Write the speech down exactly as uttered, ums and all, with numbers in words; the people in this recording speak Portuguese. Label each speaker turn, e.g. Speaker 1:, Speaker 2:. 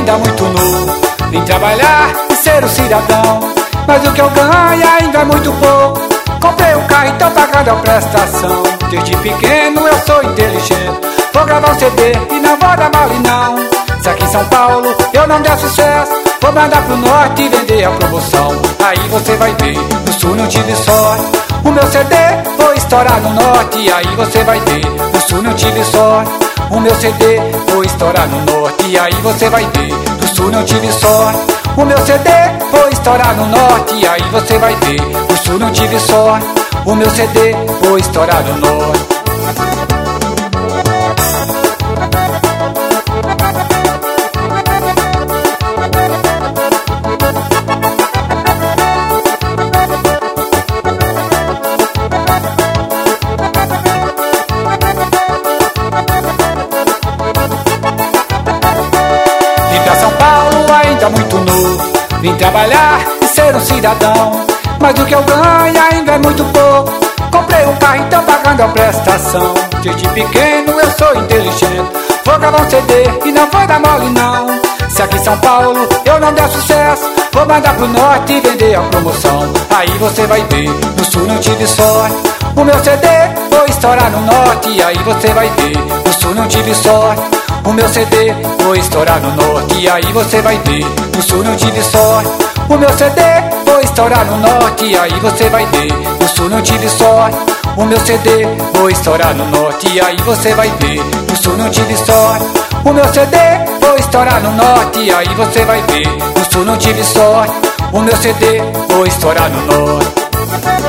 Speaker 1: ainda muito novo. Vim trabalhar e ser um cidadão, mas o que eu ganho ainda é muito pouco. Comprei um carro e tô pagando a prestação. Desde pequeno eu sou inteligente, vou gravar um C D e não vou dar mole não. Se aqui em São Paulo eu não der sucesso, vou mandar pro norte e vender a promoção. Aí você vai ver, no sul não tive sorte. O meu C D vou estourar no norte. Aí você vai ver, no sul não tive sorte. O meu C D vou estourar no norte. Aí você vai ver, no sul não tive sorte. O meu C D vou estourar no norte. Aí você vai ver, no sul não tive sorte. O meu C D vou estourar no norte. Muito novo, vim trabalhar e ser um cidadão, mas o que eu ganho ainda é muito pouco. Comprei um carro e tô pagando a prestação. Desde pequeno eu sou inteligente, vou gravar um C D e não vou dar mole não. Se aqui em São Paulo eu não der sucesso, vou mandar pro norte e vender a promoção. Aí você vai ver, no sul não tive sorte. O meu C D vou estourar no norte. Aí você vai ver, no sul não tive sorte. O meu C D vou estourar no norte. E aí você vai ver, no sul não tive sorte. O meu C D vou estourar no norte. E aí você vai ver, no sul não tive sorte. O meu C D vou estourar no norte. E aí você vai ver, no sul não tive sorte. O meu C D vou estourar no norte. E aí você vai ver, no sul não tive sorte. O meu C D vou estourar no norte.